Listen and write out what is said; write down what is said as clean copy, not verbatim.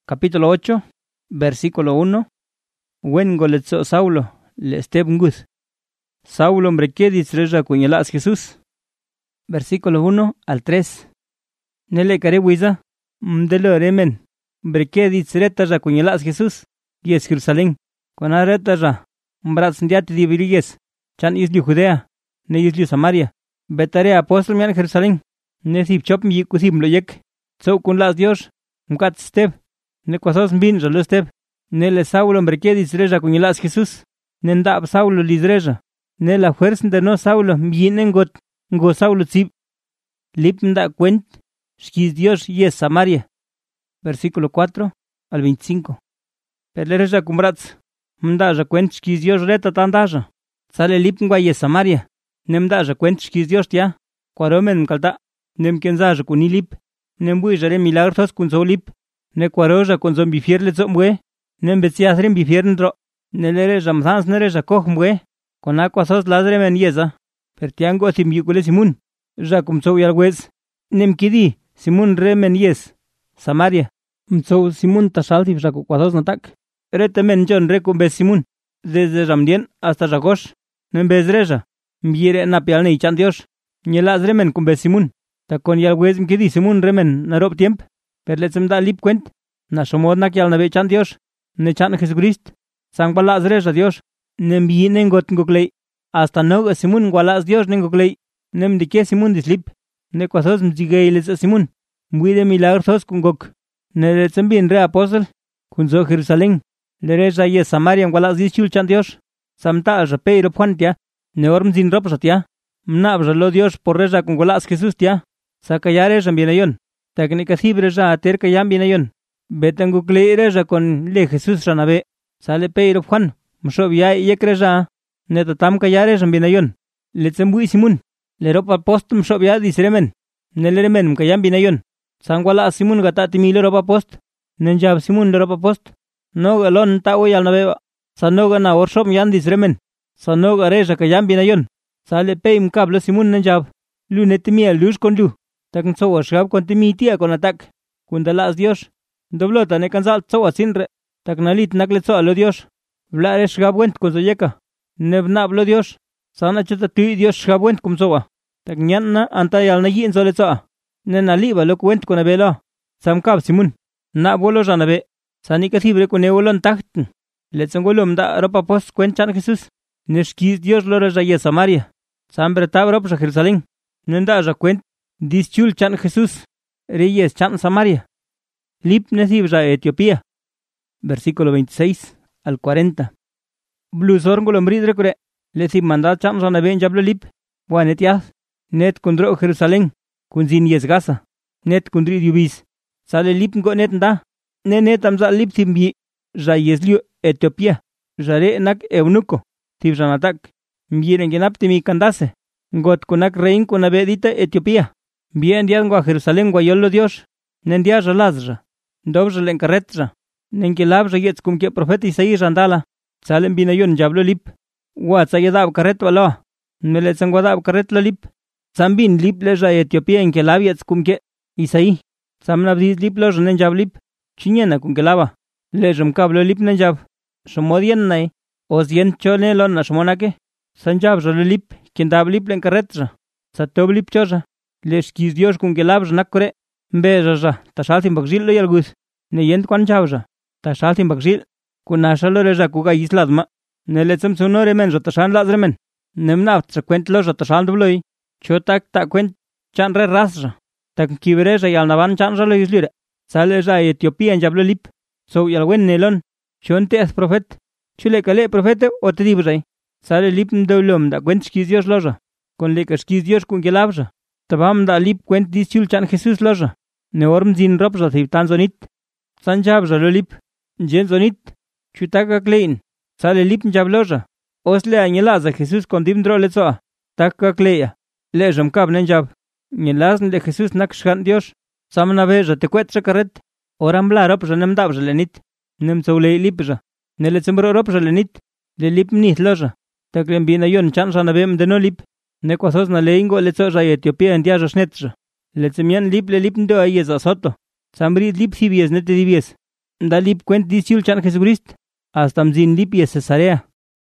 capítulo 8, versículo 1. Wengo le tso Saulo, le Esteb nguz. Saulo mbrequedis reja cuñalas Jesús. Versículo 1 al 3. Nele carewiza, mdelo remen, mbrequedis reta cuñalas Jesús, y es Jerusalén. Con areta mbrats ndiati divirigues, chan isliu Judea, ne isliu Samaria. Betare apóstol mian Jerusalén, ne sib chop mi kusib mloyek, tso kun las Dios, mkat Steb, ne kwasos mbin jalo Steb. Nele Saulo mbrequedis reja cuñalas Jesús, ne ndab Saulo lisreja. Ne la fuerza de no Saulo mbinen go Saulo tzib. Lip nda cuent, shkiz Dios y es Samaria. Versículo 4 al 25. Pelereja kumbrats, mda cuent shkiz Dios reta tandaja. Sale lip ngwa y es Samaria. Nem da cuent shkiz Dios tia. Kwaromen mkalta, nem kenzaja kuni lip. Nem bui jare milagros kun so lip. Ne kwaroja kun zombi fierle zomwe. Nem betsiasrim bifiernro. Nelere jamzans nereja koch mwe. Con aquasos ladre menieza, pertiango simbiucule Simun, Jacum sou yalwez, Nemkidi, Simun re meniez, Samaria, Msou Simun tashalti jacuquasos natak, Retemen John recumbe Simun, desde Ramdien hasta Jacosh, Nembezreja, Mbiere napialne y chan Dios, Nielas remen cumbe Simun, Tacon yalwez mkidi Simun remen narop tiemp, perletzem da lip cuent, Nashomod nakial nabe chan Dios, Nechan Jesucrist, Sangbalas reja Dios, Nembi nengot ngoklei, hasta no Simun gualas Dios nengoklei, nem dike Simun dislip, ne quasos mzigailes Simun, muy de milagros con gok, ne retzembin re apóstol, kun zo Jerusalén, le reja ye Samaria gualas dischul chan Dios, samta rapeiro puantia, ne ormzin ropsatia, mnabra lo Dios por reja con gualas Jesús tia, sakayare jambinayon, técnica cibreja aterca yambinayon, betangoklei reja con le Jesús ranabe, sale peiro puan. Mshobia y creja, netatam kayare jambinayon. Letzembui Simun, leropa post mshobia disremen, neleremen mkayam binayon. Sangwala Simun gatati mi leropa post, nenjab Simun leropa post. No galon taoy al naveva, sanoga na workshop yan disremen, sanoga reja kayam binayon. Sale pay mkablo Simun nenjab, lunetimia luz con lu, takn sowa shab con timitia con atak, kundalas Dios. Doblota ne cansal sowa sinre, taknalit nakletso alo Dios. Vlare shgabwent con zoyeka. Nebnablo Dios. Sana chata tu Dios shgabwent cum soa. Tak nyanna anta yal na yin sole soa. Nena liba lo kwent con abela. Samkab Simun. Na bolo janabe. Sanika thibre con eolon tachten. Letzengolum da ropa post kwent chan Jesús. Neshkiz Dios lo reja Samaria. Sambre tab ropa Jerusalén. Nenda ja kwent. Dischul chan Jesús. Reyes chan Samaria. Lip nesibra Etiopía. Versículo 26 al 40. Blusor ngolombrid recure, le si mandat cham sana ben jablo lip, wanetiaz, net kundro Jerusalén, kunzin yes Gaza, net kundri yubis, sale lip ngo net nda, ne net amza lip timbi, ja yesliu Etiopía, jare nak eunuco, tibjanatak, mbiren genap timi kandase, ngot kunak rein kunabedita Etiopía, bien diaz ngwa Jerusalén guayolo Dios, nendia jalazra, dobja lenkaretra, Nenkilab yetz cum que profeta Isaías andala, salen binayon jablo lip, watzayadab karet wala, meletzangwadab karet la lip, zambin lip leja Etiopía en kelab yetz cum que Isaí, samnabdiz lip loja nenjab lip, chinyena cum kelaba, lejam kablo lip nenjab, shomodien nai, ozien chone lon na shmonake, sanjab jalo lip, kindab lip len karetra, satob lip choja, leshkiz Dios cum kelab jnakore, mbeja, tashaltim bakjil lo yalgus, ne yent kwan chavja. Tashaltim bakjil, kunashalo reja kuga isladma, neletsam sunore men rotashan lazremen, nemnaft sa kwent lo rotashan dubloi, chotak ta kwent chan re rasra, tak kibereja yalnavan chan ralo islire, sale ja Etiopía en jablo lip, so yalwen nelon, chonte es profet, chule kale profete o te dibrai, sale lip mdolom da kwent shkiz Dios loja, con le shkiz Dios kun gelabja, tabam da lip kwent dischul chan Jesús loja, ne orm zin robja thib tanzonit, sanjab jalo lip, Jen zonit, chutaka klein, sale lip njabloja, osle añelaza Jesús con dimdro lezoa, taka kleia, lejam kab nenjab, ñelazn de Jesús nakshkan Dios, samna veja te cuetra carret, orambla ropja nemdabja lenit, nemzoule lipja, neletsembro ropja lenit, le lip nit loja, taklen binayon chansana bem de no lip, nequasos na leingo lezoja Etiopía en diaja snetja, letsemian lip le lip ndo ayeza soto, sambrid lip cibies nete dibies. nda lip cuent dis chul chan Jesucrist, hasta mzin lip ye Cesarea.